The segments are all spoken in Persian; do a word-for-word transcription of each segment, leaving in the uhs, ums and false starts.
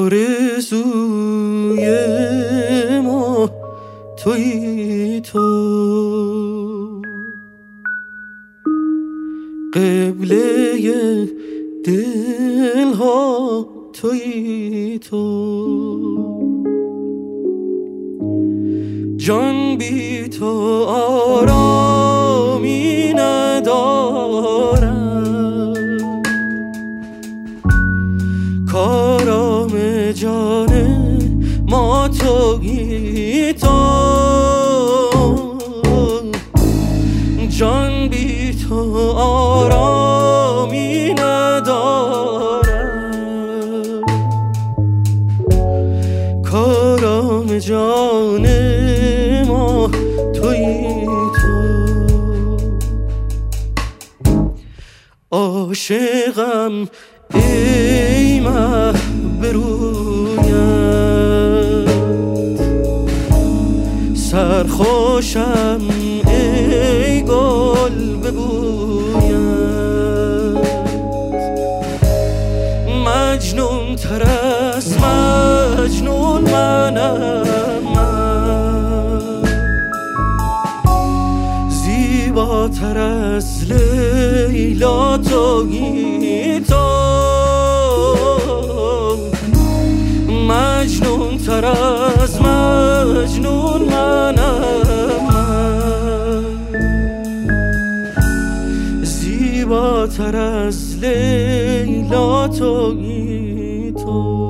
آرزوی ما تویی تو، قبله دلها تویی تو. جان بی تو آرامی ندارم، کارام جان ما تویی تو. جان بی تو آرامی ندارم، کارام جان ما تویی تو. عاشقم ای مه برویت، سرخوشم ای گل ببویت، مجنون تر از مجنون منم من، زیباتر از لیلا تویی تو. مجنون تر از مجنون منم من، زیباتر از لیلا تویی تو.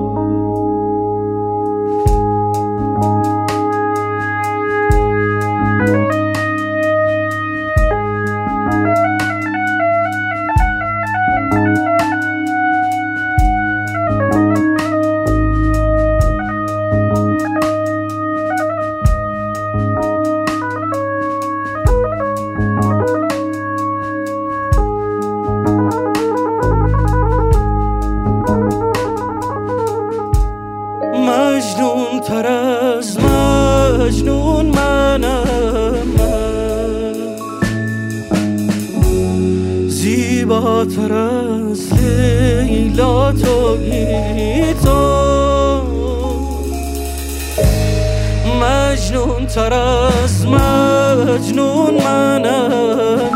مجنون تر از مجنون منم من، زیباتر از لیلا تویی تو. مجنون تر از مجنون منم